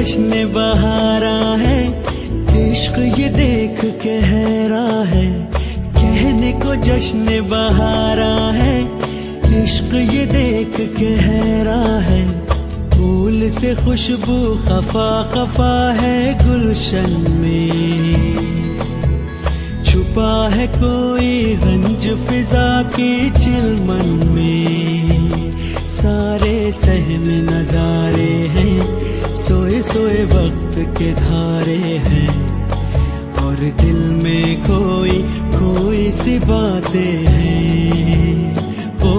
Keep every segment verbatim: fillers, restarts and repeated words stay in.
जश्न बहारा है, इश्क ये देख के हैरा है। कहने को जश्न बहारा है, इश्क ये देख के हैरा है। फूल से खुशबू खफा खफा है गुलशन में, छुपा है कोई रंज फिजा की चिलमन में। सारे सहम नजारे हैं, सोए सोए वक्त के धारे हैं, और दिल में कोई कोई सी बातें हैं। ओ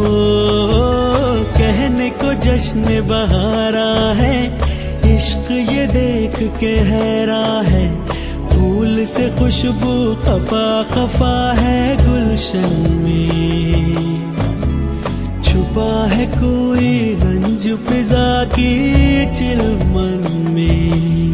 कहने को जश्न बहारा है, इश्क ये देख के हैरा है। फूल से खुशबू खफा खफा है गुलशन में, छुपा है कोई रंज फिजा की चिलमन में।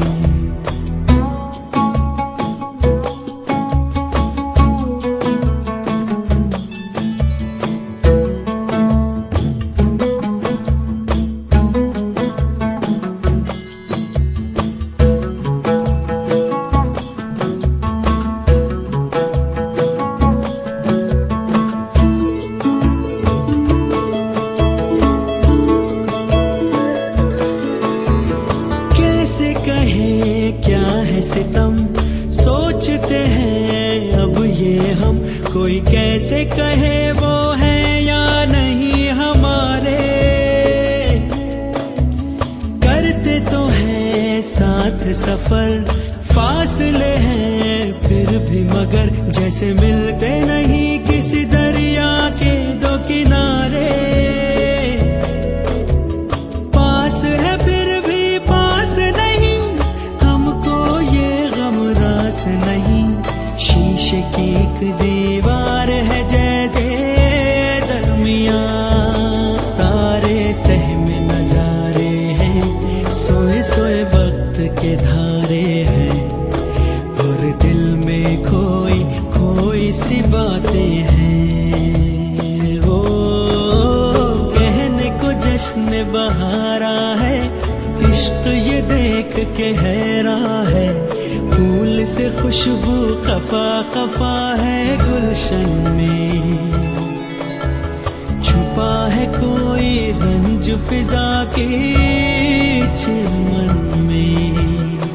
कैसे कहे क्या है सितम, सोचते हैं अब ये हम। कोई कैसे कहे वो है या नहीं हमारे, करते तो हैं साथ सफर, फासले हैं फिर भी मगर जैसे मिलते नहीं किसी दरिया के दो किनारे। पास है फिर भी पास नहीं, हमको ये गम रास नहीं। शीशे की एक दीवार है जैसे दरमिया, सारे सहम नजारे हैं, सोए सोए वक्त के धारे हैं, और दिल में खोई खोई सी बातें हैं। ओ कहने को जश्न बहारा है, इश्क ये देख के हैरा है। फूल से खुशबू खफा खफा है गुलशन में, छुपा है कोई रंज फिजा की चिलमन में।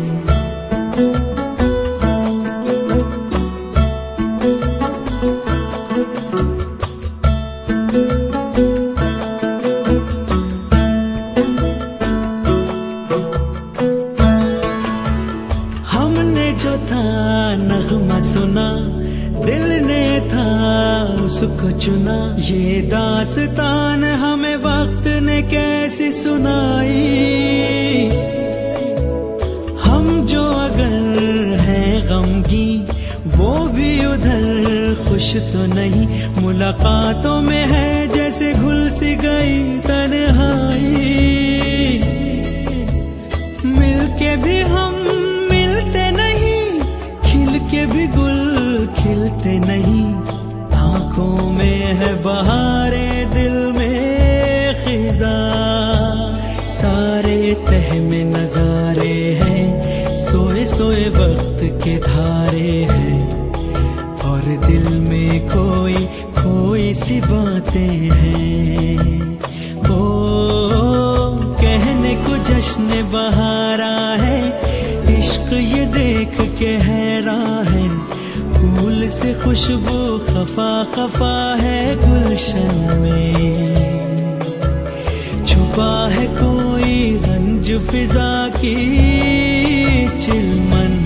हमने जो था नगमा सुना, दिल ने था उसको चुना। ये दास्तान हमें वक्त ने कैसी सुनाई। हम जो अगर हैं गमगी, वो भी उधर खुश तो नहीं। मुलाकातों में है जैसे घुल सी गई तन्हाई, मिलके भी हम के भी गुल खिलते नहीं। आंखों में है बहारे, दिल में खिजा, सारे सहम नजारे हैं, सोए सोए वक्त के धारे हैं, और दिल में कोई कोई सी बातें हैं। ओ कहने को जश्न बहारा है, इश्क ये देख के हैरा है। फूल से खुशबू खफा खफा है गुलशन में, छुपा है कोई रंज फिजा की चिलमन